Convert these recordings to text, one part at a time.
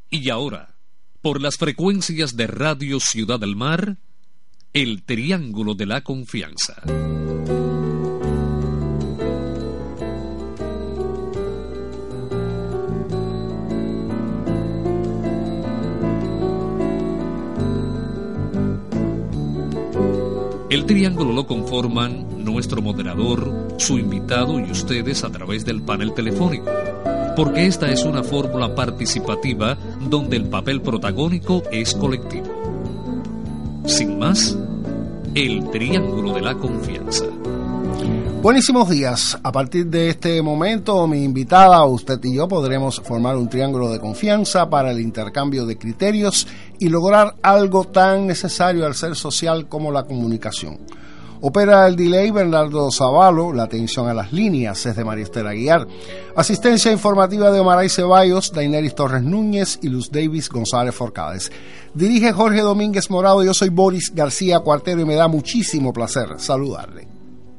Y ahora, por las frecuencias de Radio Ciudad del Mar, el Triángulo de la Confianza. El triángulo lo conforman nuestro moderador, su invitado y ustedes a través del panel telefónico, porque esta es una fórmula participativa donde el papel protagónico es colectivo. Sin más, el Triángulo de la Confianza. Buenísimos días. A partir de este momento, mi invitada, usted y yo, podremos formar un triángulo de confianza para el intercambio de criterios y lograr algo tan necesario al ser social como la comunicación. Opera el delay Bernardo Zavalo, la atención a las líneas es de María Estela Aguiar, asistencia informativa de Omaray Ceballos, Daineris Torres Núñez y Luz Davis González Forcades. Dirige Jorge Domínguez Morado, yo soy Boris García Cuartero y me da muchísimo placer saludarle.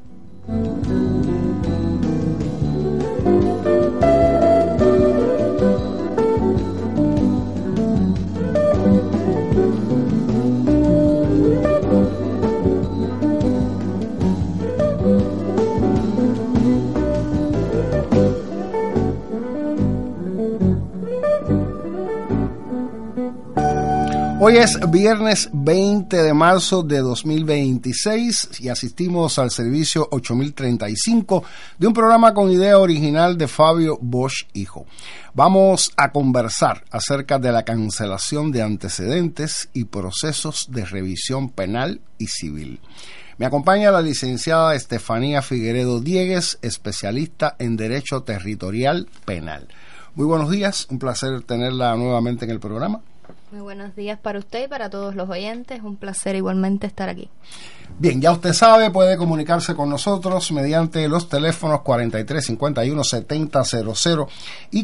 Hoy es viernes 20 de marzo de 2026 y asistimos al servicio 8035 de un programa con idea original de Fabio Bosch Hijo. Vamos a conversar acerca de la cancelación de antecedentes y procesos de revisión penal y civil. Me acompaña la licenciada Estefanía Figueredo Diegues, especialista en Derecho Territorial Penal. Muy buenos días, un placer tenerla nuevamente en el programa. Muy buenos días para usted y para todos los oyentes. Un placer igualmente estar aquí. Bien, ya usted sabe, puede comunicarse con nosotros mediante los teléfonos 4351-7000 y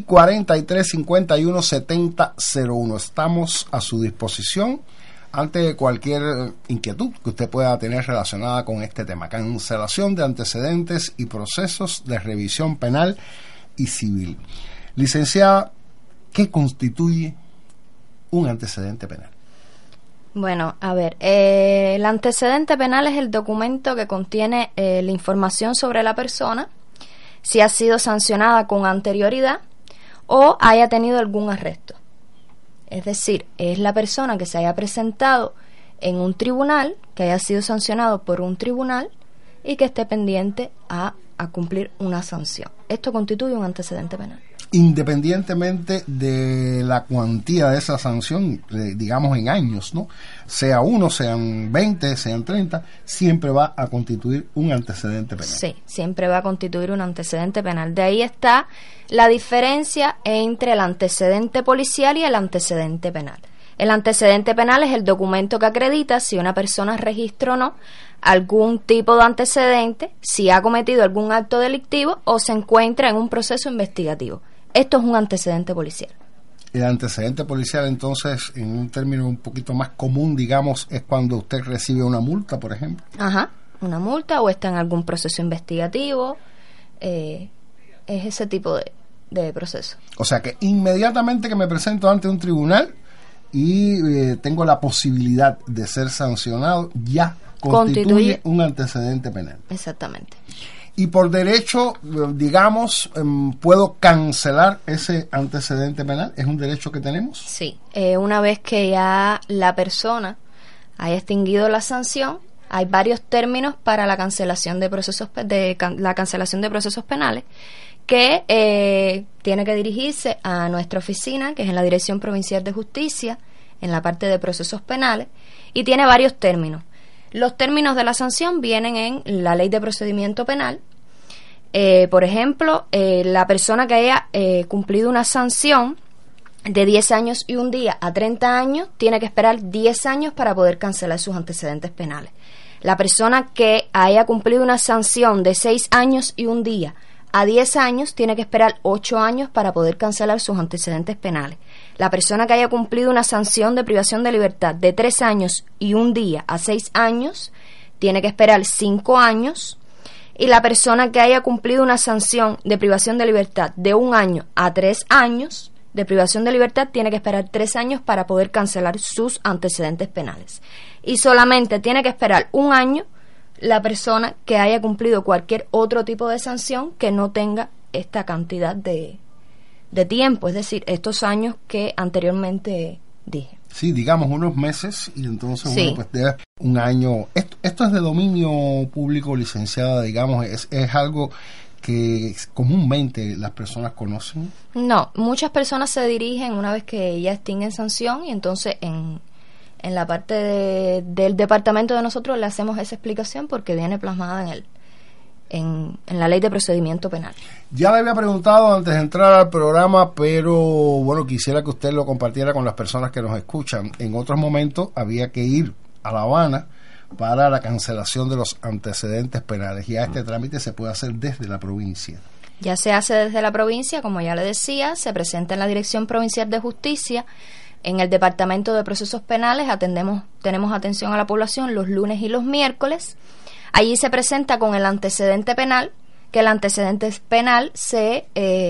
4351-7001. Estamos a su disposición ante cualquier inquietud que usted pueda tener relacionada con este tema. Cancelación de antecedentes y procesos de revisión penal y civil. Licenciada, ¿qué constituye un antecedente penal? Bueno, a ver, el antecedente penal es el documento que contiene la información sobre la persona, si ha sido sancionada con anterioridad o haya tenido algún arresto. Es decir, es la persona que se haya presentado en un tribunal, que haya sido sancionado por un tribunal y que esté pendiente a cumplir una sanción. Esto constituye un antecedente penal. Independientemente de la cuantía de esa sanción, digamos en años, ¿no? Sea 1, sean 20, sean 30, siempre va a constituir un antecedente penal. Sí, siempre va a constituir un antecedente penal. De ahí está la diferencia entre el antecedente policial y el antecedente penal. El antecedente penal es el documento que acredita si una persona registra o no algún tipo de antecedente, si ha cometido algún acto delictivo o se encuentra en un proceso investigativo. Esto es un antecedente policial. El antecedente policial, entonces, en un término un poquito más común, digamos, es cuando usted recibe una multa, por ejemplo. Ajá, una multa o está en algún proceso investigativo. Es ese tipo de proceso. O sea que inmediatamente que me presento ante un tribunal y tengo la posibilidad de ser sancionado, ya constituye un antecedente penal. Exactamente. Y por derecho, digamos, ¿puedo cancelar ese antecedente penal? ¿Es un derecho que tenemos? Sí, una vez que ya la persona haya extinguido la sanción, hay varios términos para la cancelación de procesos penales que tiene que dirigirse a nuestra oficina, que es en la Dirección Provincial de Justicia, en la parte de procesos penales, y tiene varios términos. Los términos de la sanción vienen en la Ley de Procedimiento Penal. Por ejemplo, la persona que haya cumplido una sanción de 10 años y un día a 30 años tiene que esperar 10 años para poder cancelar sus antecedentes penales. La persona que haya cumplido una sanción de 6 años y un día a 10 años tiene que esperar 8 años para poder cancelar sus antecedentes penales. La persona que haya cumplido una sanción de privación de libertad de 3 años y un día a 6 años tiene que esperar 5 años. Y la persona que haya cumplido una sanción de privación de libertad de 1 año a 3 años de privación de libertad, tiene que esperar 3 años para poder cancelar sus antecedentes penales. Y solamente tiene que esperar 1 año la persona que haya cumplido cualquier otro tipo de sanción que no tenga esta cantidad de tiempo, es decir, estos años que anteriormente dije. Sí, digamos unos meses, y entonces, sí, bueno, pues debe 1 año. Esto es de dominio público, licenciada, digamos, es algo que comúnmente las personas conocen. No, muchas personas se dirigen una vez que ya extinguen sanción, y entonces en la parte del departamento de nosotros le hacemos esa explicación porque viene plasmada en la ley de procedimiento penal. Ya le había preguntado antes de entrar al programa, pero bueno, quisiera que usted lo compartiera con las personas que nos escuchan. En otros momentos había que ir a La Habana para la cancelación de los antecedentes penales. Ya este trámite se puede hacer desde la provincia. Ya se hace desde la provincia, como ya le decía, se presenta en la Dirección Provincial de Justicia. En el Departamento de Procesos Penales tenemos atención a la población los lunes y los miércoles. Allí se presenta con el antecedente penal, que el antecedente penal se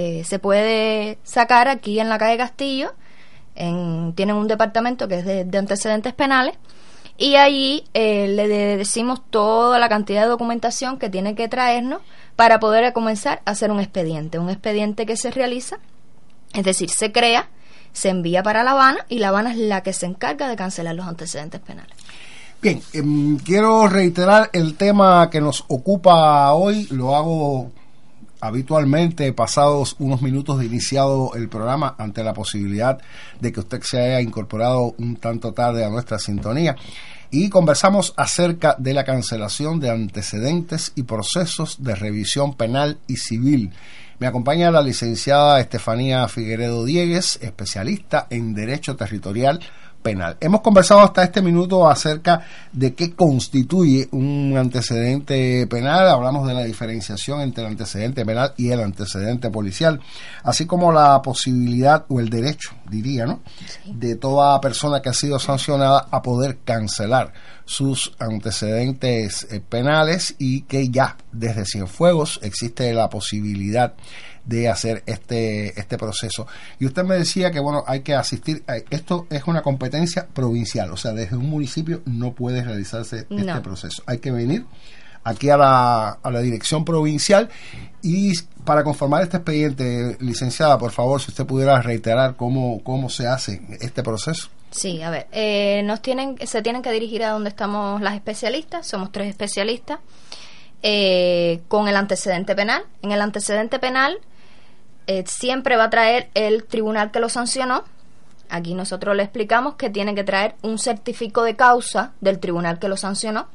puede sacar aquí en la calle Castillo. Tienen un departamento que es de antecedentes penales, y allí le decimos toda la cantidad de documentación que tiene que traernos para poder comenzar a hacer un expediente que se realiza, es decir, se crea, se envía para La Habana, y La Habana es la que se encarga de cancelar los antecedentes penales. Bien, quiero reiterar el tema que nos ocupa hoy. Lo hago habitualmente pasados unos minutos de iniciado el programa, ante la posibilidad de que usted se haya incorporado un tanto tarde a nuestra sintonía, y conversamos acerca de la cancelación de antecedentes y procesos de revisión penal y civil. Me acompaña la licenciada Estefanía Figueredo Diegues, especialista en Derecho Territorial Penal. Hemos conversado hasta este minuto acerca de qué constituye un antecedente penal. Hablamos de la diferenciación entre el antecedente penal y el antecedente policial, así como la posibilidad o el derecho, diría, ¿no?, sí, de toda persona que ha sido sancionada a poder cancelar sus antecedentes penales, y que ya desde Cienfuegos existe la posibilidad de hacer este proceso. Y usted me decía que, bueno, hay que asistir esto es una competencia provincial, o sea, desde un municipio no puede realizarse este proceso. Hay que venir aquí a la dirección provincial. Y para conformar este expediente, licenciada, por favor, si usted pudiera reiterar cómo se hace este proceso. Sí, a ver, se tienen que dirigir a donde estamos las especialistas. Somos 3 especialistas con el antecedente penal. En el antecedente penal siempre va a traer el tribunal que lo sancionó. Aquí nosotros le explicamos que tiene que traer un certificado de causa del tribunal que lo sancionó.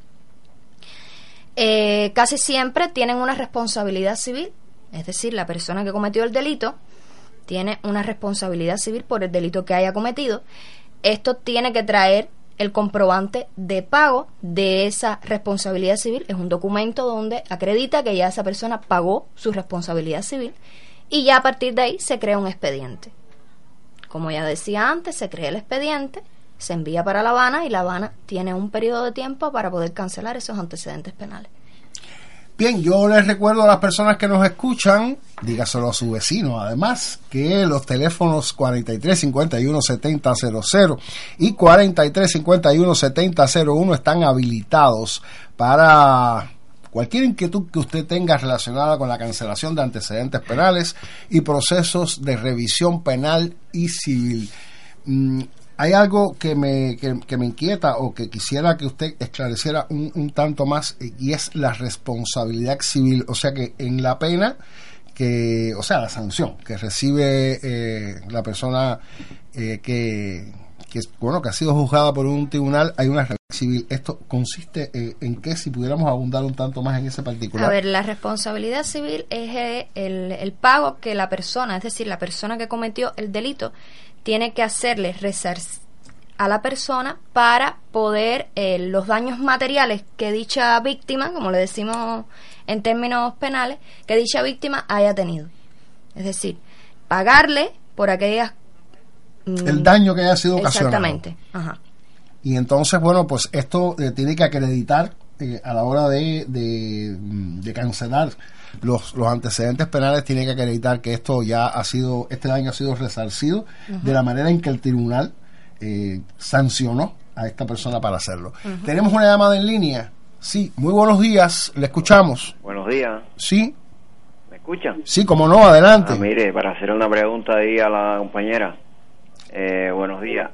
Casi siempre tienen una responsabilidad civil, es decir, la persona que cometió el delito tiene una responsabilidad civil por el delito que haya cometido. Esto tiene que traer el comprobante de pago de esa responsabilidad civil. Es un documento donde acredita que ya esa persona pagó su responsabilidad civil, y ya a partir de ahí se crea un expediente. Como ya decía antes, se crea el expediente, se envía para La Habana, y La Habana tiene un periodo de tiempo para poder cancelar esos antecedentes penales. Bien, yo les recuerdo a las personas que nos escuchan, dígaselo a su vecino, además, que los teléfonos 4351-7000 y 4351-7001 están habilitados para cualquier inquietud que usted tenga relacionada con la cancelación de antecedentes penales y procesos de revisión penal y civil. Hay algo que me inquieta, o que quisiera que usted esclareciera un tanto más, y es la responsabilidad civil. O sea, que en la pena la sanción que recibe la persona que ha sido juzgada por un tribunal, hay una responsabilidad civil. ¿Esto consiste en qué? Si pudiéramos abundar un tanto más en ese particular. A ver, la responsabilidad civil es el pago que la persona, es decir, la persona que cometió el delito, tiene que hacerle a la persona para poder los daños materiales que dicha víctima, como le decimos en términos penales, que dicha víctima haya tenido. Es decir, pagarle por aquellas el daño que haya sido ocasionado. Exactamente. Ajá. Y entonces, bueno, pues esto tiene que acreditar a la hora de cancelar los antecedentes penales, tiene que acreditar que este daño ha sido resarcido de la manera en que el tribunal sancionó a esta persona para hacerlo. Tenemos una llamada en línea. Sí, muy buenos días, le escuchamos. Buenos días. Sí. ¿Me escuchan? Sí, como no, adelante. Mire, para hacer una pregunta ahí a la compañera. Buenos días.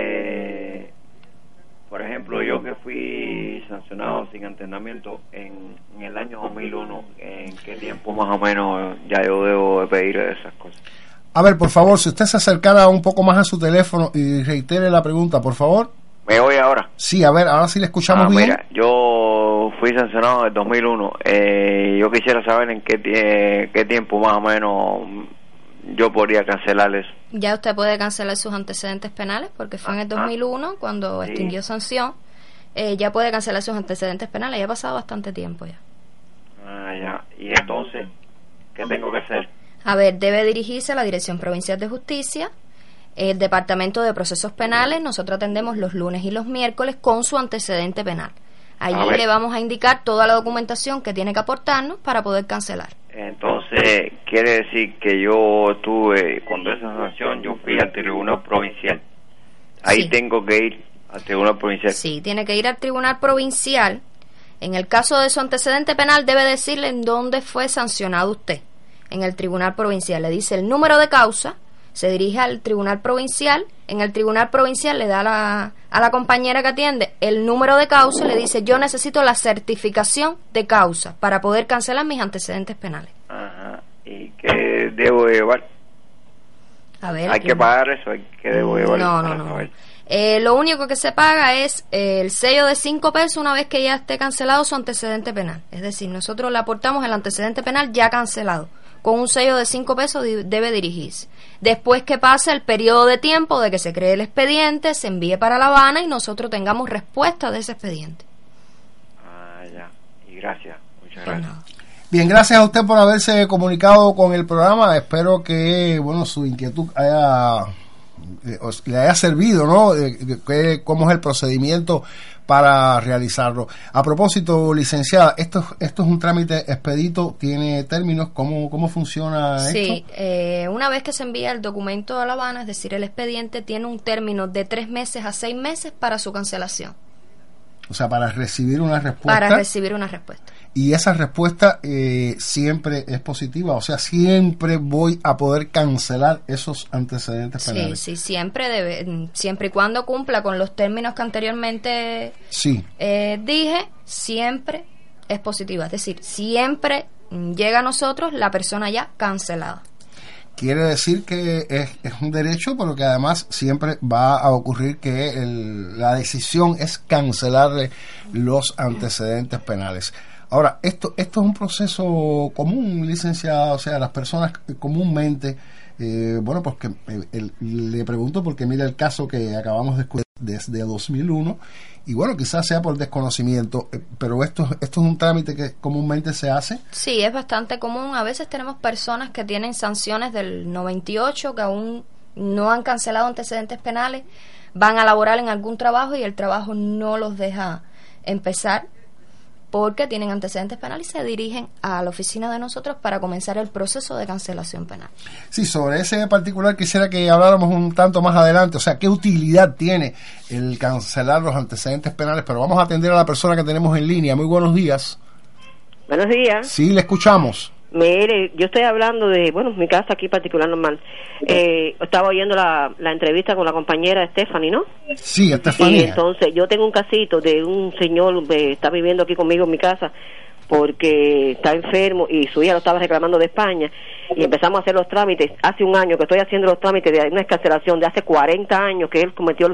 Por ejemplo, yo que fui sancionado sin entendimiento en el año 2001, ¿en qué tiempo más o menos ya yo debo de pedir esas cosas? A ver, por favor, si usted se acercara un poco más a su teléfono y reitere la pregunta, por favor. ¿Me oye ahora? Sí, a ver, ahora sí le escuchamos bien. Mira, yo fui sancionado en el 2001. Yo quisiera saber en qué tiempo más o menos yo podría cancelar eso. Ya usted puede cancelar sus antecedentes penales porque fue en el 2001 cuando extinguió sanción. Ya puede cancelar sus antecedentes penales. Ya ha pasado bastante tiempo ya. Ya. Y entonces, ¿qué tengo que hacer? A ver, debe dirigirse a la Dirección Provincial de Justicia, el Departamento de Procesos Penales. Nosotros atendemos los lunes y los miércoles con su antecedente penal. Allí le vamos a indicar toda la documentación que tiene que aportarnos para poder cancelar. Entonces, quiere decir que yo estuve, cuando esa sanción, yo fui al Tribunal Provincial. Ahí sí. Tengo que ir al Tribunal Provincial. Sí, tiene que ir al Tribunal Provincial. En el caso de su antecedente penal, debe decirle en dónde fue sancionado usted. En el Tribunal Provincial le dice el número de causa, se dirige al Tribunal Provincial, en el Tribunal Provincial le da a la compañera que atiende el número de causa y le dice yo necesito la certificación de causa para poder cancelar mis antecedentes penales. Ajá. ¿Y qué debo llevar? A ver, ¿Hay que pagar eso? ¿Qué debo llevar? No. Lo único que se paga es el sello de 5 pesos una vez que ya esté cancelado su antecedente penal. Es decir, nosotros le aportamos el antecedente penal ya cancelado. Con un sello de 5 pesos debe dirigirse. Después que pase el periodo de tiempo de que se cree el expediente, se envíe para La Habana y nosotros tengamos respuesta de ese expediente. Ya. Y gracias. Muchas gracias. Bien, gracias a usted por haberse comunicado con el programa. Espero que, su inquietud le haya servido, ¿no? Cómo es el procedimiento para realizarlo. A propósito, licenciada, esto es un trámite expedito, tiene términos, ¿cómo funciona esto? Sí, una vez que se envía el documento a La Habana, es decir, el expediente, tiene un término de 3 meses a 6 meses para su cancelación. O sea, para recibir una respuesta. Para recibir una respuesta. Y esa respuesta siempre es positiva, o sea, siempre voy a poder cancelar esos antecedentes penales. Sí, siempre y cuando cumpla con los términos que anteriormente dije, siempre es positiva. Es decir, siempre llega a nosotros la persona ya cancelada. Quiere decir que es un derecho, pero que además siempre va a ocurrir que la decisión es cancelarle los antecedentes penales. Ahora, esto es un proceso común, licenciada, o sea, las personas comúnmente, pues le pregunto porque mira el caso que acabamos de escuchar desde 2001, y quizás sea por desconocimiento, pero esto es un trámite que comúnmente se hace. Sí, es bastante común. A veces tenemos personas que tienen sanciones del 98 que aún no han cancelado antecedentes penales, van a laborar en algún trabajo y el trabajo no los deja empezar porque tienen antecedentes penales y se dirigen a la oficina de nosotros para comenzar el proceso de cancelación penal. Sí, sobre ese particular quisiera que habláramos un tanto más adelante, o sea, qué utilidad tiene el cancelar los antecedentes penales, pero vamos a atender a la persona que tenemos en línea. Muy buenos días. Buenos días. Sí, le escuchamos. Mire, yo estoy hablando de, mi casa aquí particular normal. Estaba oyendo la entrevista con la compañera Stephanie, ¿no? Sí, Stephanie. Y entonces yo tengo un casito de un señor que está viviendo aquí conmigo en mi casa porque está enfermo y su hija lo estaba reclamando de España y empezamos a hacer los trámites. Hace un año que estoy haciendo los trámites de una escarcelación de hace 40 años que él cometió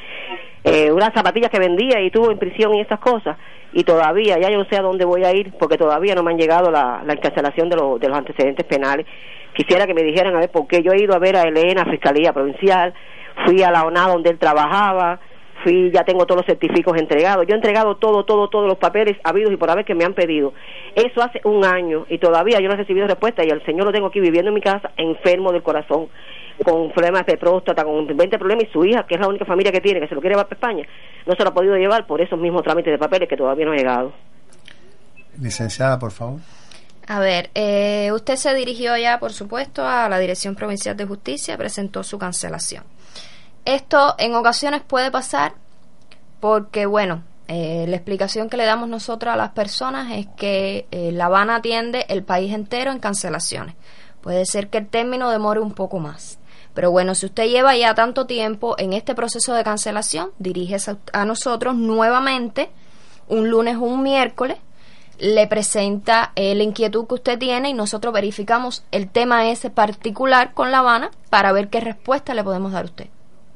unas zapatillas que vendía y estuvo en prisión y esas cosas. Y todavía, ya yo no sé a dónde voy a ir, porque todavía no me han llegado la encarcelación de los antecedentes penales. Quisiera que me dijeran, a ver, por qué yo he ido a ver a Elena, Fiscalía Provincial, fui a la ONA donde él trabajaba, ya tengo todos los certificados entregados, yo he entregado todos los papeles habidos y por haber que me han pedido. Eso hace un año y todavía yo no he recibido respuesta y el señor lo tengo aquí viviendo en mi casa, enfermo del corazón, con problemas de próstata, con 20 problemas, y su hija, que es la única familia que tiene, que se lo quiere llevar para España, no se lo ha podido llevar por esos mismos trámites de papeles que todavía no ha llegado. Licenciada, por favor. A ver, usted se dirigió ya, por supuesto, a la Dirección Provincial de Justicia, presentó su cancelación. Esto en ocasiones puede pasar porque, bueno, la explicación que le damos nosotros a las personas es que La Habana atiende el país entero en cancelaciones. Puede ser que el término demore un poco más. Pero bueno, si usted lleva ya tanto tiempo en este proceso de cancelación, diríjese a nosotros nuevamente un lunes o un miércoles, le presenta la inquietud que usted tiene y nosotros verificamos el tema ese particular con La Habana para ver qué respuesta le podemos dar a usted.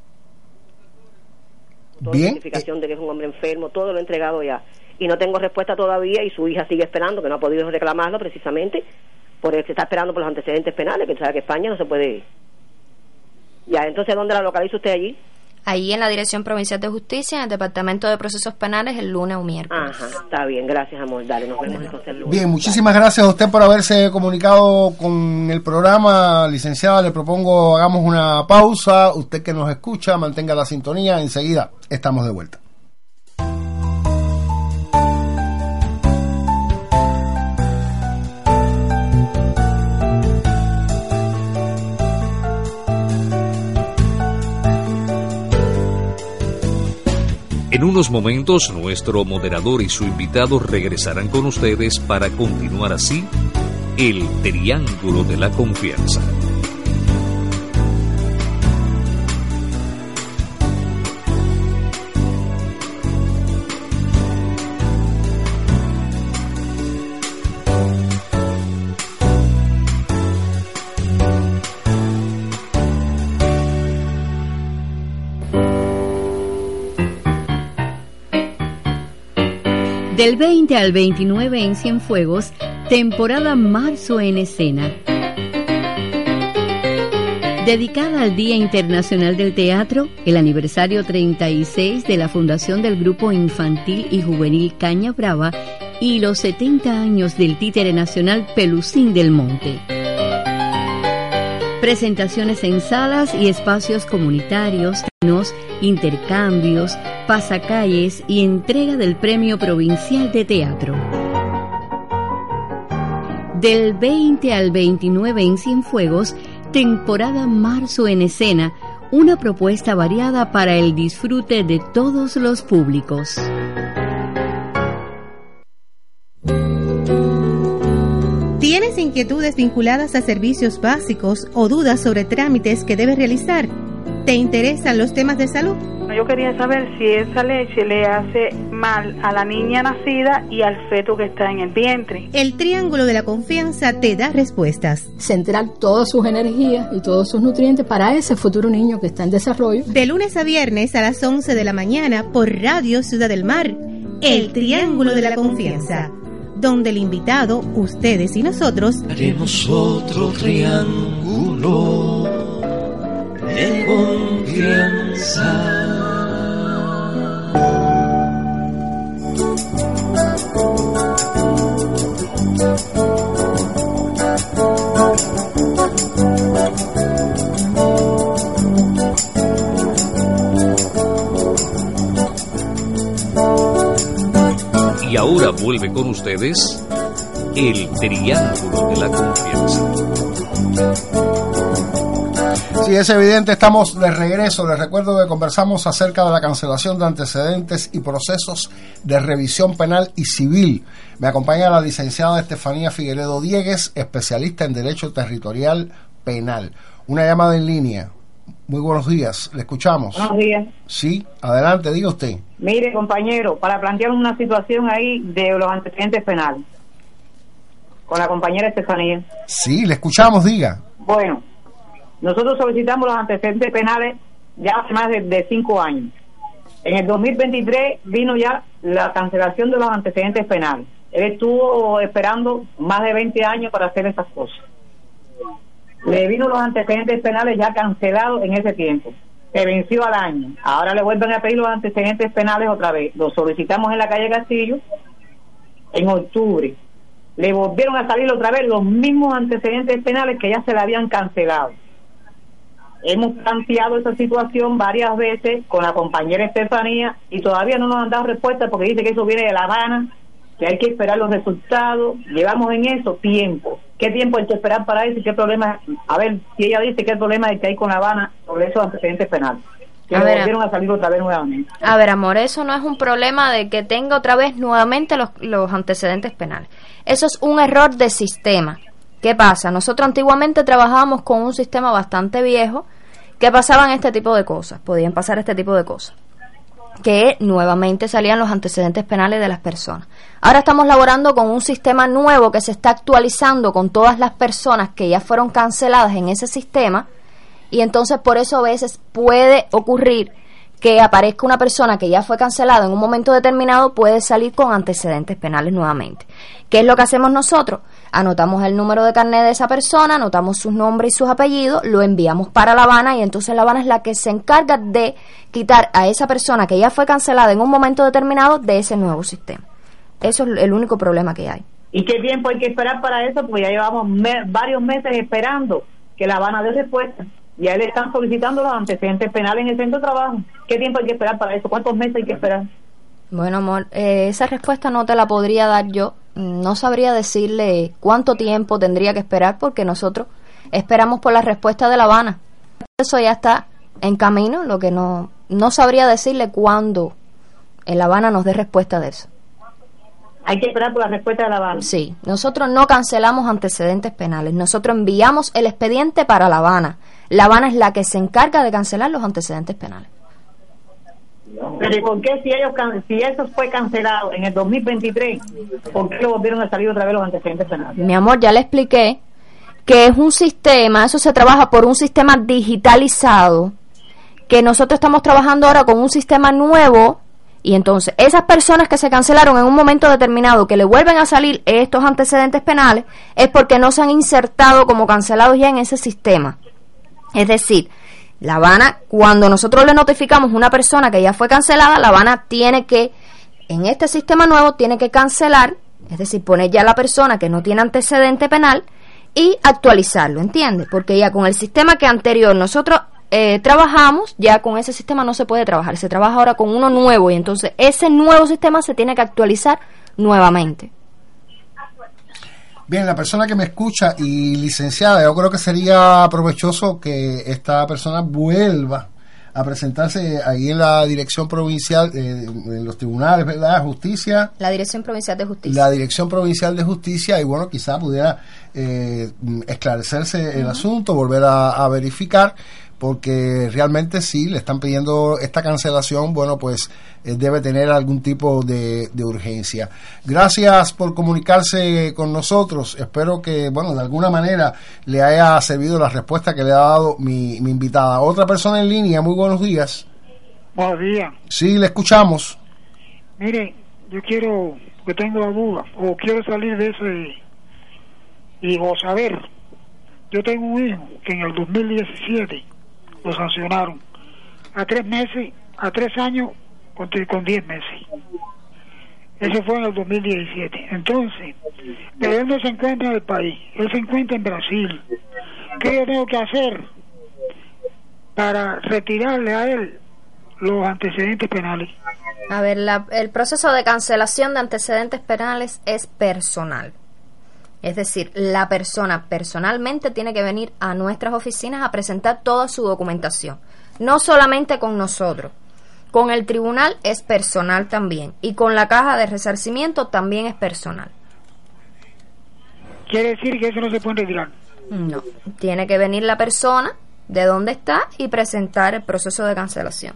Toda la identificación de que es un hombre enfermo, todo lo he entregado ya. Y no tengo respuesta todavía y su hija sigue esperando, que no ha podido reclamarlo precisamente porque se está esperando por los antecedentes penales, que sabe que España no se puede ir. Ya, entonces, ¿dónde la localiza usted allí? Ahí en la Dirección Provincial de Justicia, en el Departamento de Procesos Penales, el lunes o miércoles. Ajá, está bien, gracias, amor. Dale, nos vemos entonces el lunes. Bien, muchísimas gracias a usted por haberse comunicado con el programa. Licenciada, le propongo hagamos una pausa. Usted que nos escucha, mantenga la sintonía. Enseguida estamos de vuelta. En unos momentos, nuestro moderador y su invitado regresarán con ustedes para continuar así el Triángulo de la Confianza. Del 20 al 29 en Cienfuegos, temporada Marzo en Escena. Dedicada al Día Internacional del Teatro, el aniversario 36 de la fundación del Grupo Infantil y Juvenil Caña Brava y los 70 años del Títere Nacional Pelusín del Monte. Presentaciones en salas y espacios comunitarios, intercambios, pasacalles y entrega del Premio Provincial de Teatro. Del 20 al 29 en Cienfuegos, temporada Marzo en Escena, una propuesta variada para el disfrute de todos los públicos. ¿Tienes inquietudes vinculadas a servicios básicos o dudas sobre trámites que debes realizar? ¿Te interesan los temas de salud? Yo quería saber si esa leche le hace mal a la niña nacida y al feto que está en el vientre. El Triángulo de la Confianza te da respuestas. Centrar todas sus energías y todos sus nutrientes para ese futuro niño que está en desarrollo. De lunes a viernes a las 11 de la mañana por Radio Ciudad del Mar. El Triángulo de la Confianza, donde el invitado, ustedes y nosotros, haremos otro triángulo de confianza. Y ahora vuelve con ustedes el Triángulo de la Confianza. Sí, es evidente, estamos de regreso. Les recuerdo que conversamos acerca de la cancelación de antecedentes y procesos de revisión penal y civil. Me acompaña la licenciada Estefanía Figueredo Diegues, especialista en Derecho Territorial Penal. Una llamada en línea. Muy buenos días, le escuchamos. Buenos días. Sí, adelante, diga usted. Mire, compañero, para plantear una situación ahí de los antecedentes penales, con la compañera Estefanía. Sí, le escuchamos, diga. Bueno, nosotros solicitamos los antecedentes penales ya hace más de 5 años. En el 2023 vino ya la cancelación de los antecedentes penales. Él estuvo esperando más de 20 años para hacer esas cosas. Le vino los antecedentes penales ya cancelados en ese tiempo. Se venció al año. Ahora le vuelven a pedir los antecedentes penales otra vez. Los solicitamos en la calle Castillo en octubre. Le volvieron a salir otra vez los mismos antecedentes penales que ya se le habían cancelado. hemos planteado esa situación varias veces con la compañera Estefanía y todavía no nos han dado respuesta porque dice que eso viene de La Habana, que hay que esperar los resultados. Llevamos en eso tiempo. ¿Qué tiempo hay que esperar para eso? ¿Y qué problema? A ver, si ella dice que el problema es que hay con La Habana sobre esos antecedentes penales. Que volvieron a salir otra vez nuevamente. A ver, amor, eso no es un problema de que tenga otra vez nuevamente los antecedentes penales. Eso es un error de sistema. ¿Qué pasa? Nosotros antiguamente trabajábamos con un sistema bastante viejo que pasaban este tipo de cosas, podían pasar este tipo de cosas, que nuevamente salían los antecedentes penales de las personas. Ahora estamos laborando con un sistema nuevo que se está actualizando con todas las personas que ya fueron canceladas en ese sistema, y entonces por eso a veces puede ocurrir que aparezca una persona que ya fue cancelada en un momento determinado, puede salir con antecedentes penales nuevamente. ¿Qué es lo que hacemos nosotros? Anotamos el número de carnet de esa persona, anotamos sus nombres y sus apellidos, lo enviamos para La Habana y entonces La Habana es la que se encarga de quitar a esa persona que ya fue cancelada en un momento determinado de ese nuevo sistema. Eso es el único problema que hay. ¿Y qué tiempo hay que esperar para eso? Porque ya llevamos varios meses esperando que La Habana dé respuesta. Ya le están solicitando los antecedentes penales en el centro de trabajo. ¿Ququé tiempo hay que esperar para eso? ¿Cuántos meses hay que esperar? Bueno, amor, esa respuesta no te la podría dar yo. No sabría decirle cuánto tiempo tendría que esperar porque nosotros esperamos por la respuesta de La Habana. Eso ya está en camino, lo que no sabría decirle cuándo en La Habana nos dé respuesta de eso. Hay que esperar por la respuesta de La Habana. Sí, nosotros no cancelamos antecedentes penales, nosotros enviamos el expediente para La Habana. La Habana es la que se encarga de cancelar los antecedentes penales. Pero ¿y por qué si eso fue cancelado en el 2023, por qué lo volvieron a salir otra vez los antecedentes penales? Mi amor, ya le expliqué que es un sistema, eso se trabaja por un sistema digitalizado, que nosotros estamos trabajando ahora con un sistema nuevo. Y entonces, esas personas que se cancelaron en un momento determinado, que le vuelven a salir estos antecedentes penales, es porque no se han insertado como cancelados ya en ese sistema. Es decir, La Habana, cuando nosotros le notificamos a una persona que ya fue cancelada, La Habana tiene que, en este sistema nuevo, tiene que cancelar, es decir, poner ya a la persona que no tiene antecedente penal y actualizarlo, ¿entiendes? Porque ya con el sistema que anterior nosotros trabajamos, ya con ese sistema no se puede trabajar, se trabaja ahora con uno nuevo y entonces ese nuevo sistema se tiene que actualizar nuevamente. Bien, la persona que me escucha y licenciada, yo creo que sería provechoso que esta persona vuelva a presentarse ahí en la dirección provincial, en los tribunales, ¿verdad? Justicia. La Dirección Provincial de Justicia. La Dirección Provincial de Justicia, y bueno, quizá pudiera esclarecerse el asunto, volver a verificar, porque realmente sí, le están pidiendo esta cancelación, bueno, pues debe tener algún tipo de urgencia. Gracias por comunicarse con nosotros. Espero que, bueno, de alguna manera le haya servido la respuesta que le ha dado mi invitada. Otra persona en línea, muy buenos días. Buenos días. Sí, le escuchamos. Mire, yo quiero, porque tengo la duda, o quiero salir de ese, y o saber, yo tengo un hijo que en el 2017 lo sancionaron a 3 meses, a 3 años con 10 meses. Eso fue en el 2017. Entonces, pero él no se encuentra en el país, él se encuentra en Brasil. ¿Qué yo tengo que hacer para retirarle a él los antecedentes penales? A ver, el proceso de cancelación de antecedentes penales es personal. Es decir, la persona personalmente tiene que venir a nuestras oficinas a presentar toda su documentación. No solamente con nosotros. Con el tribunal es personal también. Y con la caja de resarcimiento también es personal. ¿Quiere decir que eso no se puede retirar? No. Tiene que venir la persona de dónde está y presentar el proceso de cancelación.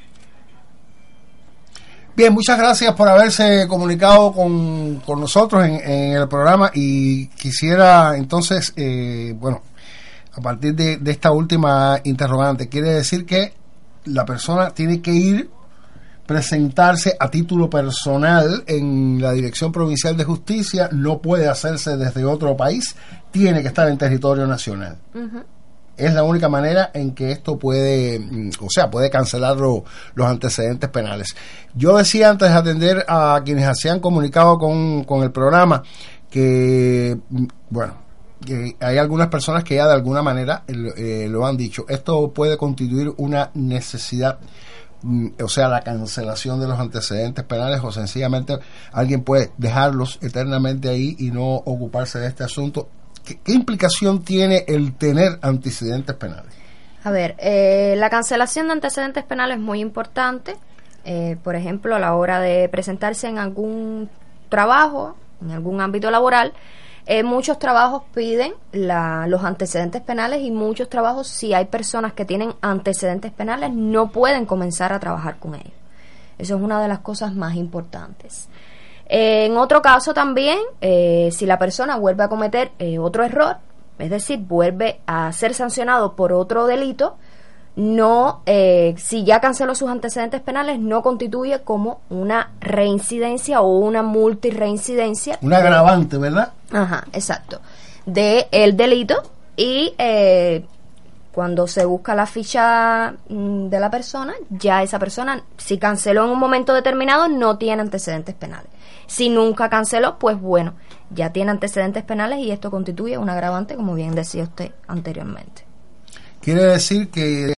Bien, muchas gracias por haberse comunicado con nosotros en el programa, y quisiera entonces, bueno, a partir de esta última interrogante, quiere decir que la persona tiene que ir, presentarse a título personal en la Dirección Provincial de Justicia, no puede hacerse desde otro país, tiene que estar en territorio nacional. Uh-huh. Es la única manera en que esto puede cancelar los antecedentes penales. Yo decía antes de atender a quienes se han comunicado con el programa que, bueno, hay algunas personas que ya de alguna manera lo han dicho. Esto puede constituir una necesidad, o sea, la cancelación de los antecedentes penales, o sencillamente alguien puede dejarlos eternamente ahí y no ocuparse de este asunto. ¿Qué implicación tiene el tener antecedentes penales? A ver, la cancelación de antecedentes penales es muy importante. Por ejemplo, a la hora de presentarse en algún trabajo, en algún ámbito laboral, muchos trabajos piden los antecedentes penales, y muchos trabajos, si hay personas que tienen antecedentes penales, no pueden comenzar a trabajar con ellos. Eso es una de las cosas más importantes. En otro caso también, si la persona vuelve a cometer otro error, es decir, vuelve a ser sancionado por otro delito, no, si ya canceló sus antecedentes penales, no constituye como una reincidencia o una multirreincidencia. Un agravante, ¿verdad? Ajá, exacto. De el delito, y cuando se busca la ficha de la persona, ya esa persona, si canceló en un momento determinado, no tiene antecedentes penales. Si nunca canceló, pues bueno, ya tiene antecedentes penales, y esto constituye un agravante, como bien decía usted anteriormente. Quiere decir que,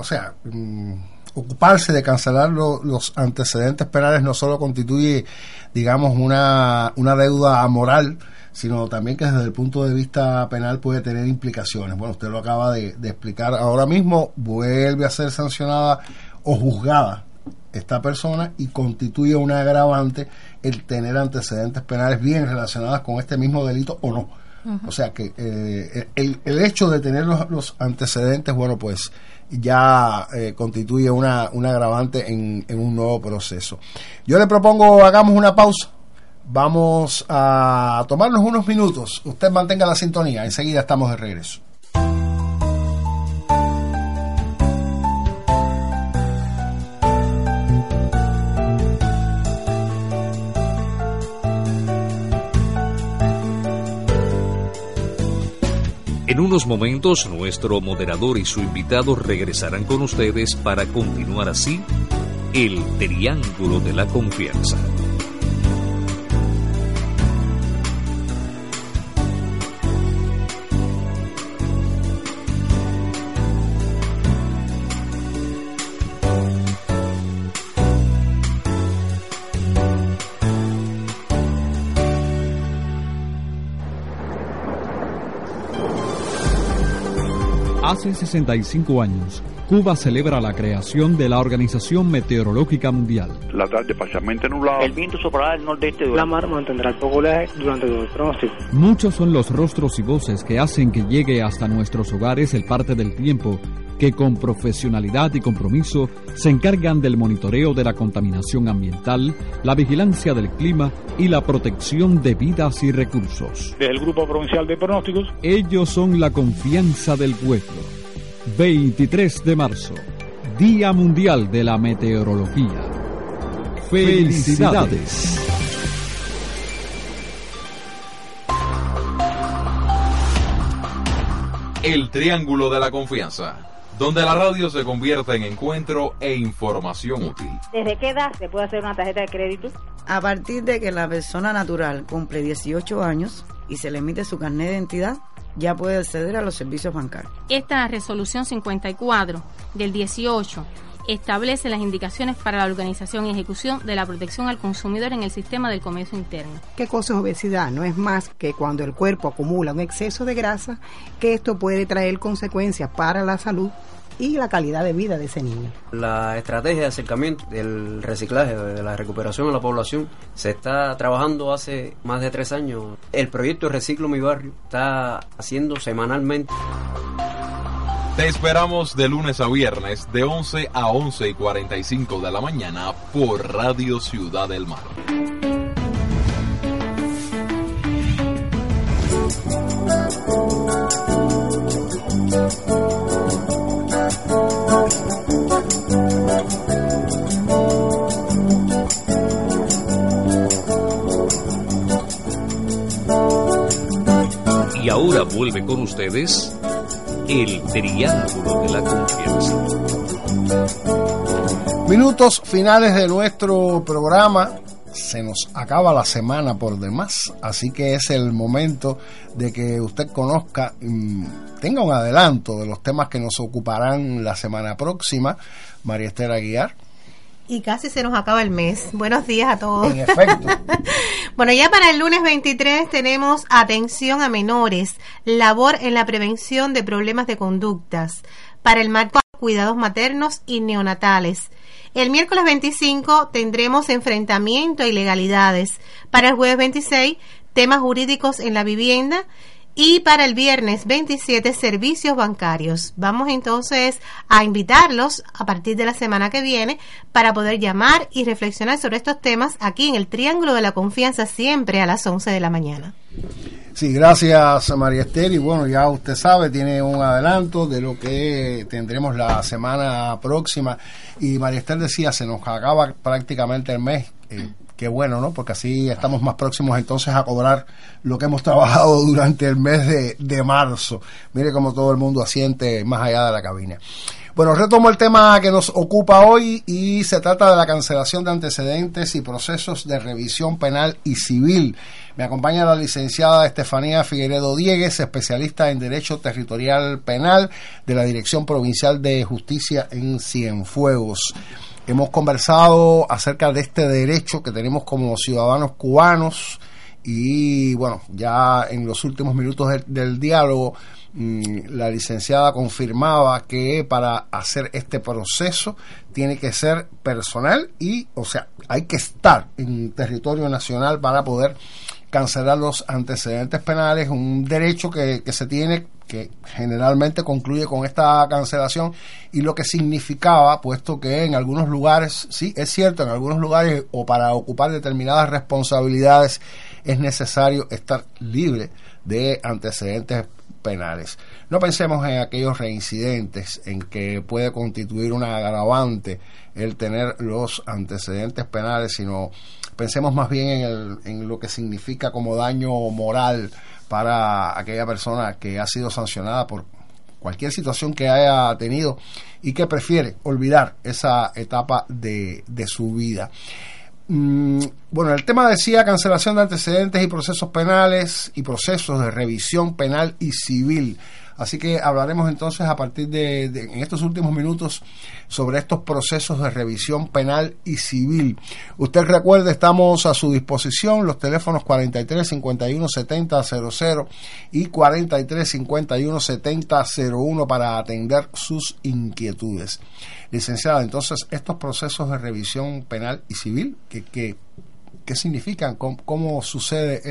ocuparse de cancelar los antecedentes penales no solo constituye, digamos, una deuda moral, sino también que desde el punto de vista penal puede tener implicaciones. Bueno, usted lo acaba de explicar. Ahora mismo vuelve a ser sancionada o juzgada esta persona, y constituye un agravante el tener antecedentes penales bien relacionados con este mismo delito o no. Uh-huh. O sea que el hecho de tener los antecedentes, bueno, pues ya constituye un agravante en un nuevo proceso. Yo le propongo, hagamos una pausa. Vamos a tomarnos unos minutos. Usted mantenga la sintonía. Enseguida estamos de regreso. En unos momentos, nuestro moderador y su invitado regresarán con ustedes para continuar así el Triángulo de la Confianza. Hace 65 años, Cuba celebra la creación de la Organización Meteorológica Mundial. La tarde parcialmente nublada. El viento soplará del nordeste. La mar mantendrá el poco oleaje durante todo el pronóstico. Muchos son los rostros y voces que hacen que llegue hasta nuestros hogares el parte del tiempo, que con profesionalidad y compromiso se encargan del monitoreo de la contaminación ambiental, la vigilancia del clima y la protección de vidas y recursos. Del Grupo Provincial de Pronósticos. Ellos son la confianza del pueblo. 23 de marzo, Día Mundial de la Meteorología. ¡Felicidades! El Triángulo de la Confianza, donde la radio se convierte en encuentro e información útil. ¿Desde qué edad se puede hacer una tarjeta de crédito? A partir de que la persona natural cumple 18 años y se le emite su carnet de identidad, ya puede acceder a los servicios bancarios. Esta resolución 54 del 18 establece las indicaciones para la organización y ejecución de la protección al consumidor en el sistema del comercio interno. ¿Qué cosa es obesidad? No es más que cuando el cuerpo acumula un exceso de grasa, que esto puede traer consecuencias para la salud y la calidad de vida de ese niño. La estrategia de acercamiento del reciclaje, de la recuperación a la población, se está trabajando hace más de 3 años. El proyecto Reciclo Mi Barrio está haciendo semanalmente. Te esperamos de lunes a viernes de 11 a 11:45 de la mañana por Radio Ciudad del Mar. Y ahora vuelve con ustedes el Triángulo de la Confianza. Minutos finales de nuestro programa. se nos acaba la semana por demás, así que es el momento de que usted conozca, tenga un adelanto de los temas que nos ocuparán la semana próxima. María Esther Aguiar. Y casi se nos acaba el mes. Buenos días a todos. En efecto. Bueno, ya para el lunes 23 tenemos atención a menores, labor en la prevención de problemas de conductas. Para el martes, cuidados maternos y neonatales. El miércoles 25 tendremos enfrentamiento a ilegalidades. Para el jueves 26, temas jurídicos en la vivienda. Y para el viernes 27, servicios bancarios. Vamos entonces a invitarlos a partir de la semana que viene para poder llamar y reflexionar sobre estos temas aquí en el Triángulo de la Confianza, siempre a las 11 de la mañana. Sí, gracias María Esther. Y bueno, ya usted sabe, tiene un adelanto de lo que tendremos la semana próxima. Y María Esther decía, se nos acaba prácticamente el mes. Qué bueno, ¿no? Porque así estamos más próximos entonces a cobrar lo que hemos trabajado durante el mes de marzo. Mire cómo todo el mundo asiente más allá de la cabina. Bueno, retomo el tema que nos ocupa hoy y se trata de la cancelación de antecedentes y procesos de revisión penal y civil. Me acompaña la licenciada Estefanía Figueredo Diegues, especialista en Derecho Territorial Penal de la Dirección Provincial de Justicia en Cienfuegos. Hemos conversado acerca de este derecho que tenemos como ciudadanos cubanos y bueno, ya en los últimos minutos del diálogo la licenciada confirmaba que para hacer este proceso tiene que ser personal y, o sea, hay que estar en territorio nacional para poder cancelar los antecedentes penales, un derecho que se tiene, que generalmente concluye con esta cancelación, y lo que significaba, puesto que en algunos lugares, sí, es cierto, en algunos lugares o para ocupar determinadas responsabilidades es necesario estar libre de antecedentes penales. No pensemos en aquellos reincidentes en que puede constituir una agravante el tener los antecedentes penales, sino pensemos más bien en lo que significa como daño moral para aquella persona que ha sido sancionada por cualquier situación que haya tenido y que prefiere olvidar esa etapa de su vida. Bueno, el tema decía cancelación de antecedentes y procesos penales y procesos de revisión penal y civil. Así que hablaremos entonces a partir de en estos últimos minutos sobre estos procesos de revisión penal y civil. Usted recuerde, estamos a su disposición, los teléfonos 43 51 70 00 y 43 51 70 01 para atender sus inquietudes. Licenciada, entonces, estos procesos de revisión penal y civil, ¿qué significan? ¿Cómo suceden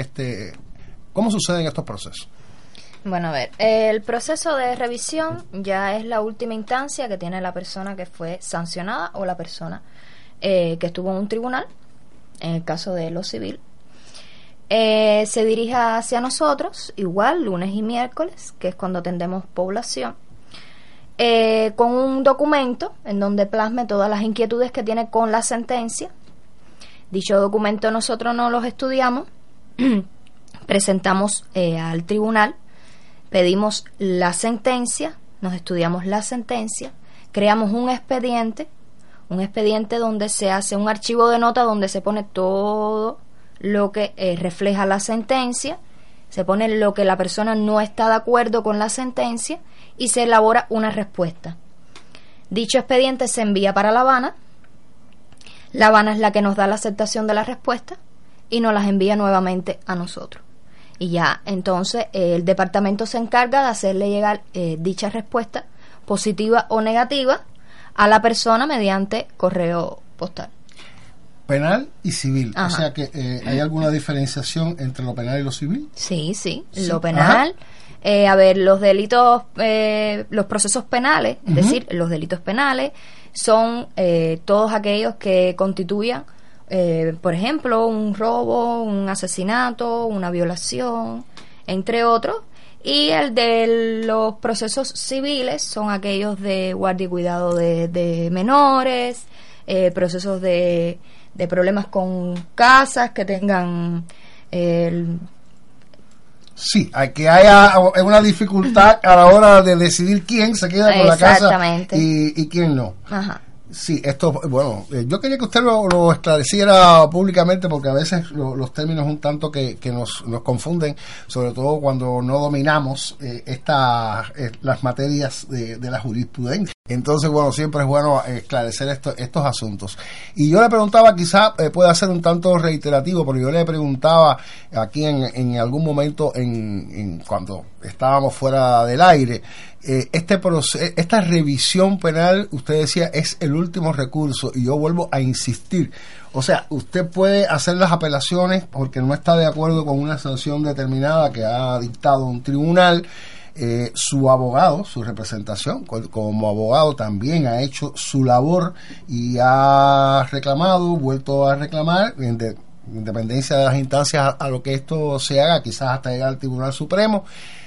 estos procesos? Bueno, a ver, el proceso de revisión ya es la última instancia que tiene la persona que fue sancionada o la persona que estuvo en un tribunal, en el caso de lo civil. Se dirige hacia nosotros, igual, lunes y miércoles, que es cuando atendemos población, con un documento en donde plasme todas las inquietudes que tiene con la sentencia. Dicho documento nosotros no los estudiamos, presentamos al tribunal, pedimos la sentencia, nos estudiamos la sentencia, creamos un expediente donde se hace un archivo de nota donde se pone todo lo que refleja la sentencia, se pone lo que la persona no está de acuerdo con la sentencia y se elabora una respuesta. Dicho expediente se envía para La Habana. La Habana es la que nos da la aceptación de la respuesta y nos las envía nuevamente a nosotros. Y ya entonces el departamento se encarga de hacerle llegar dicha respuesta, positiva o negativa, a la persona mediante correo postal. Penal y civil. Ajá. O sea que ¿hay alguna diferenciación entre lo penal y lo civil? Sí. Lo penal, a ver, los delitos, los procesos penales, es decir, los delitos penales son todos aquellos que constituyan, por ejemplo, un robo, un asesinato, una violación, entre otros. Y el de los procesos civiles son aquellos de guardia y cuidado de menores, procesos de problemas con casas que tengan sí, hay que haya una dificultad a la hora de decidir quién se queda con la casa y quién no. Ajá. Sí, esto, bueno, yo quería que usted lo esclareciera públicamente, porque a veces los términos un tanto que nos confunden, sobre todo cuando no dominamos las materias de la jurisprudencia. Entonces, bueno, siempre es bueno esclarecer estos asuntos. Y yo le preguntaba, quizá pueda ser un tanto reiterativo, pero yo le preguntaba aquí en algún momento, cuando estábamos fuera del aire, esta revisión penal, usted decía, es el último recurso, y yo vuelvo a insistir. O sea, usted puede hacer las apelaciones porque no está de acuerdo con una sanción determinada que ha dictado un tribunal. Su abogado, su representación como abogado, también ha hecho su labor y ha reclamado, vuelto a reclamar, independencia de las instancias a lo que esto se haga, quizás hasta llegar al Tribunal Supremo,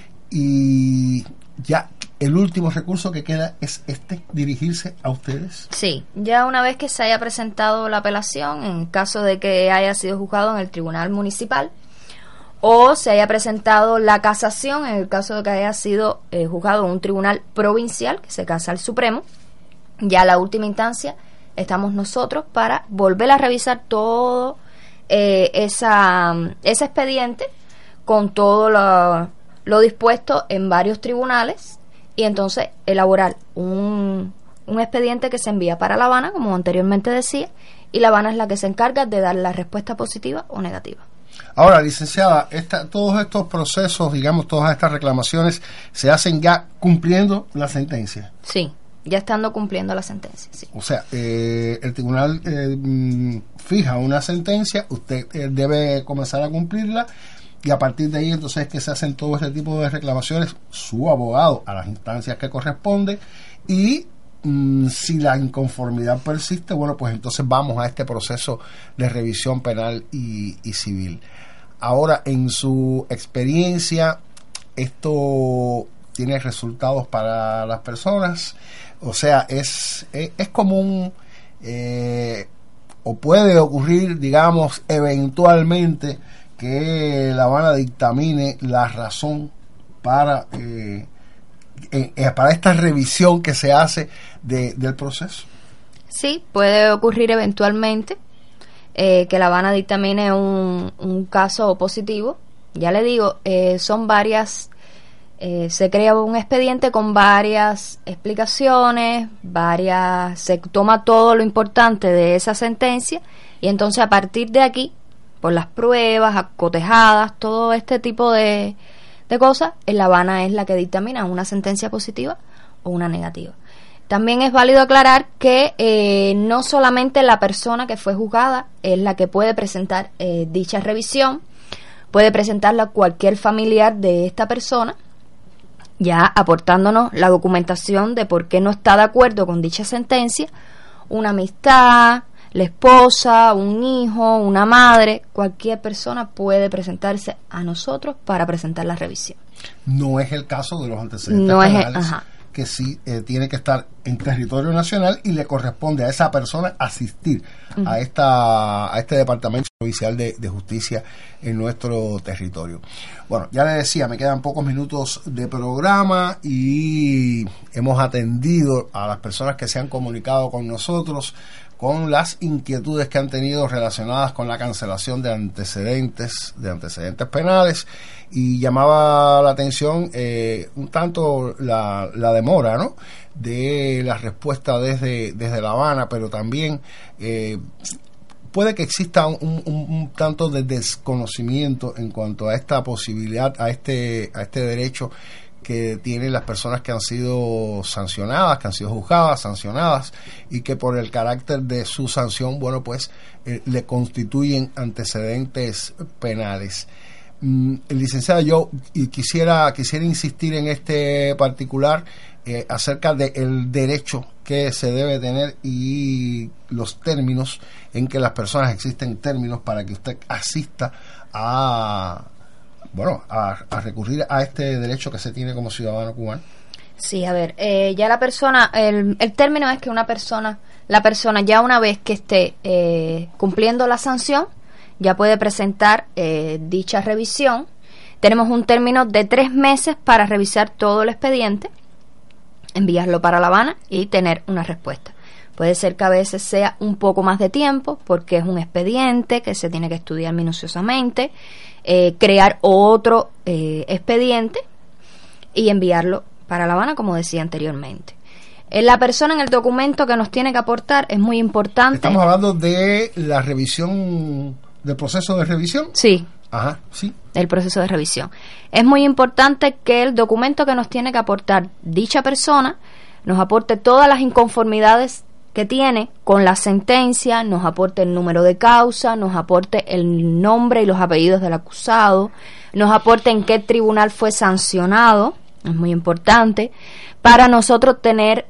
y ya el último recurso que queda es dirigirse a ustedes. Sí, ya una vez que se haya presentado la apelación, en caso de que haya sido juzgado en el Tribunal Municipal, o se haya presentado la casación, en el caso de que haya sido juzgado en un tribunal provincial, que se casa al Supremo, ya la última instancia estamos nosotros para volver a revisar todo ese expediente con todo lo dispuesto en varios tribunales, y entonces elaborar un expediente que se envía para La Habana, como anteriormente decía, y La Habana es la que se encarga de dar la respuesta positiva o negativa. Ahora, licenciada, todos estos procesos, digamos, todas estas reclamaciones, ¿se hacen ya cumpliendo la sentencia? Sí, ya estando cumpliendo la sentencia, sí. O sea, el tribunal fija una sentencia, usted debe comenzar a cumplirla, y a partir de ahí entonces es que se hacen todo este tipo de reclamaciones, su abogado a las instancias que corresponde, y si la inconformidad persiste, bueno, pues entonces vamos a este proceso de revisión penal y civil. Ahora, en su experiencia, ¿esto tiene resultados para las personas? O sea, es común, o puede ocurrir, digamos, eventualmente, que La Habana dictamine la razón para esta revisión que se hace del proceso. Sí, puede ocurrir eventualmente que La Habana dictamine un caso positivo. Ya le digo, son varias, se crea un expediente con varias explicaciones, se toma todo lo importante de esa sentencia, y entonces a partir de aquí, por las pruebas acotejadas, todo este tipo de cosas, La Habana es la que dictamina una sentencia positiva o una negativa. También es válido aclarar que no solamente la persona que fue juzgada es la que puede presentar dicha revisión, puede presentarla cualquier familiar de esta persona, ya aportándonos la documentación de por qué no está de acuerdo con dicha sentencia, una amistad, la esposa, un hijo, una madre, cualquier persona puede presentarse a nosotros para presentar la revisión. No es el caso de los antecedentes penales, que sí tiene que estar en territorio nacional y le corresponde a esa persona asistir a este Departamento Provincial de Justicia en nuestro territorio. Bueno, ya le decía, me quedan pocos minutos de programa y hemos atendido a las personas que se han comunicado con nosotros con las inquietudes que han tenido relacionadas con la cancelación de antecedentes penales, y llamaba la atención un tanto la demora, ¿no?, de la respuesta desde La Habana, pero también puede que exista un tanto de desconocimiento en cuanto a esta posibilidad, a este derecho que tienen las personas que han sido sancionadas, que han sido juzgadas, sancionadas, y que por el carácter de su sanción, bueno, pues le constituyen antecedentes penales. Licenciada, yo quisiera insistir en este particular acerca del derecho que se debe tener y los términos en que las personas, existen términos para que usted asista a recurrir a este derecho que se tiene como ciudadano cubano. Sí, a ver, ya la persona, el término es que la persona ya una vez que esté cumpliendo la sanción, ya puede presentar dicha revisión. Tenemos un término de 3 meses para revisar todo el expediente, enviarlo para La Habana y tener una respuesta. Puede ser que a veces sea un poco más de tiempo porque es un expediente que se tiene que estudiar minuciosamente, crear otro expediente y enviarlo para La Habana, como decía anteriormente. La persona en el documento que nos tiene que aportar es muy importante. Estamos hablando de la revisión, del proceso de revisión. Sí. Ajá, sí. El proceso de revisión. Es muy importante que el documento que nos tiene que aportar dicha persona nos aporte todas las inconformidades que tiene con la sentencia, nos aporte el número de causa, nos aporte el nombre y los apellidos del acusado, nos aporte en qué tribunal fue sancionado, es muy importante, para nosotros tener,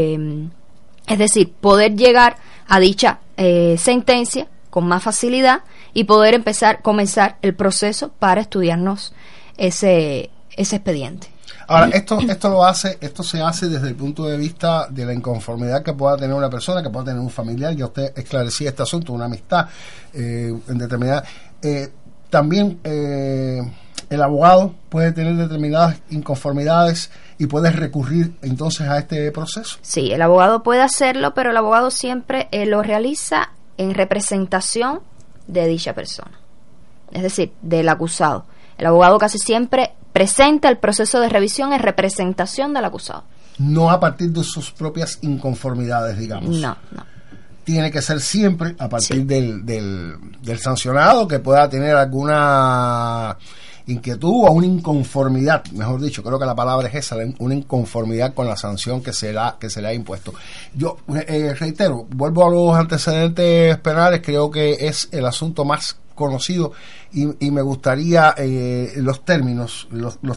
es decir, poder llegar a dicha sentencia con más facilidad y poder comenzar el proceso para estudiarnos ese expediente. Ahora, esto se hace desde el punto de vista de la inconformidad que pueda tener una persona, que pueda tener un familiar. Ya usted esclarecía este asunto, una amistad en determinada. También el abogado puede tener determinadas inconformidades y puede recurrir entonces a este proceso. Sí, el abogado puede hacerlo, pero el abogado siempre lo realiza en representación de dicha persona, es decir, del acusado. El abogado casi siempre presenta el proceso de revisión en representación del acusado. No a partir de sus propias inconformidades, digamos. No. Tiene que ser siempre a partir del sancionado, que pueda tener alguna inquietud o una inconformidad, mejor dicho, creo que la palabra es esa, una inconformidad con la sanción que se le ha impuesto. Yo reitero, vuelvo a los antecedentes penales, creo que es el asunto más conocido y me gustaría los términos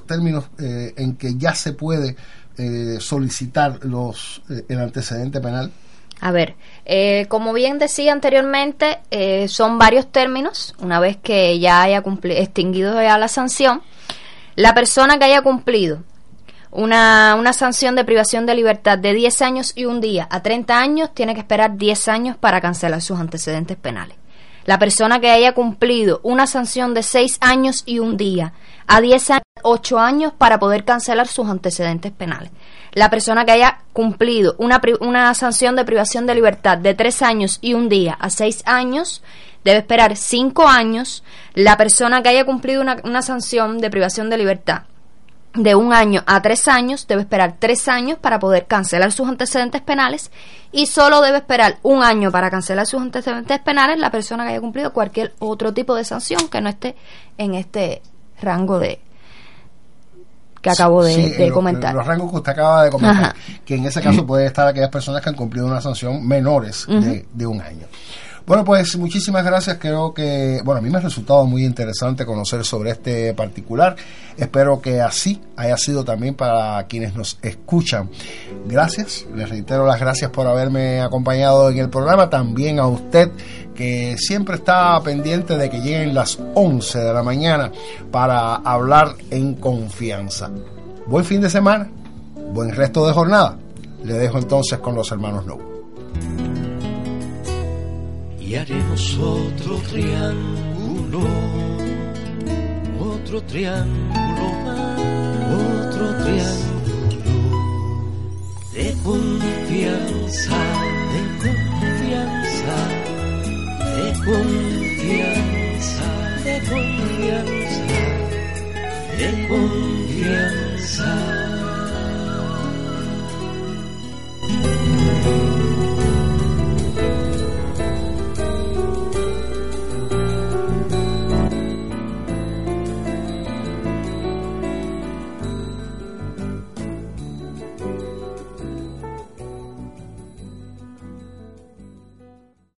en que ya se puede solicitar el antecedente penal. A ver, como bien decía anteriormente, son varios términos. Una vez que ya haya extinguido ya la sanción, la persona que haya cumplido una sanción de privación de libertad de 10 años y un día a 30 años tiene que esperar 10 años para cancelar sus antecedentes penales. La persona que haya cumplido una sanción de 6 años y un día a 10 años, 8 años para poder cancelar sus antecedentes penales. La persona que haya cumplido una sanción de privación de libertad de 3 años y un día a 6 años debe esperar 5 años. La persona que haya cumplido una sanción de privación de libertad de 1 año a 3 años debe esperar 3 años para poder cancelar sus antecedentes penales, y solo debe esperar 1 año para cancelar sus antecedentes penales la persona que haya cumplido cualquier otro tipo de sanción que no esté en este rango que acabo de comentar. Los rangos que usted acaba de comentar, que en ese caso puede estar aquellas personas que han cumplido una sanción menores de 1 año. Bueno, pues muchísimas gracias. Creo que, a mí me ha resultado muy interesante conocer sobre este particular. Espero que así haya sido también para quienes nos escuchan. Gracias, les reitero las gracias por haberme acompañado en el programa. También a usted, que siempre está pendiente de que lleguen las 11 de la mañana para hablar en confianza. Buen fin de semana, buen resto de jornada. Le dejo entonces con los hermanos Lowe. Y haremos otro triángulo más, otro triángulo de confianza, de confianza, de confianza, de confianza, de confianza.